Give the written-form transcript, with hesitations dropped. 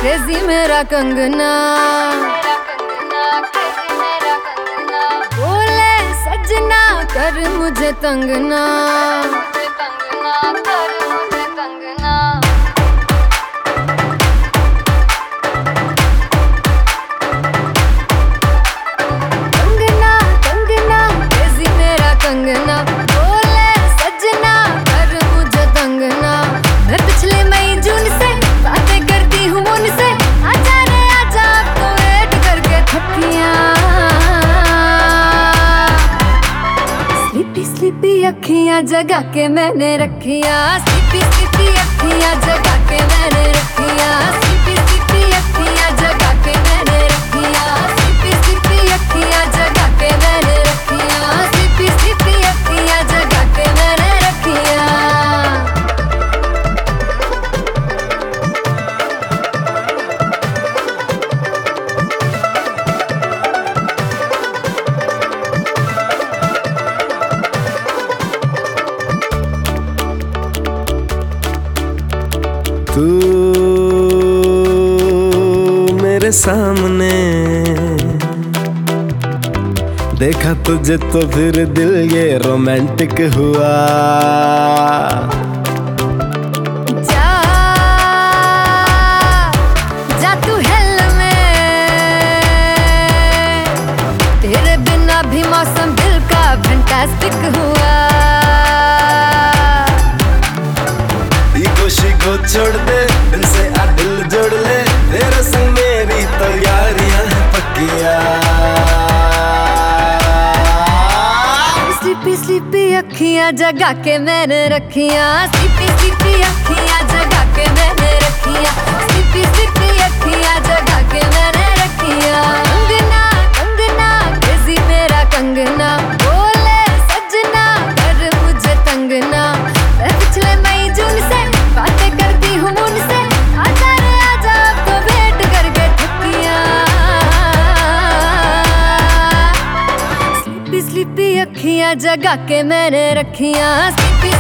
Crazy मेरा कंगना, बोले सजना कर मुझे तंगना। कंगना बोले सजना कर मुझे तंगना। मैं पिछले मई जून से बातें करती हूँ उनसे, आजा रे आजा तो वेट करके थकिया। स्लीपी स्लीपी अखियाँ जगा के मैंने रखिया, स्लीपी स्लीपी अखियाँ जगा के मैंने रखिया, स्लीपी स्लीपी अखियाँ जगा के मैंने रखिया, स्लीपी स्लीपी अखियाँ जगा के मैंने रखिया, स्लीपी स्लीपी अखियाँ जगा के मैंने रखिया। तू मेरे सामने देखा तुझे तो फिर दिल ये रोमांटिक हुआ। जा जा तू हिल में, तेरे बिना भी मौसम दिल का फैंटास्टिक हुआ। खुशी को छोड़ दे इनसे आ दिल जोड़ ले, तेरे संग मेरी तैयारियां हैं पक्किया। स्लीपी स्लीपी अखियाँ जगा के मैंने रखिया, स्लीपी स्लीपी अखियाँ जगा के मैंने रखिया, स्लीपी स्लीपी अखियाँ जगा के मैंने रखिया। कंगना कंगना क्रेजी मेरा कंगना, बोले सजना कर मुझे तंगना। मैं पिछले मई जून से बातें करती हूँ उनसे, आजा रे आजा तो वेट करके थकिया। स्लीपी स्लीपी अखियाँ जगा के मैंने रखिया, स्लीपी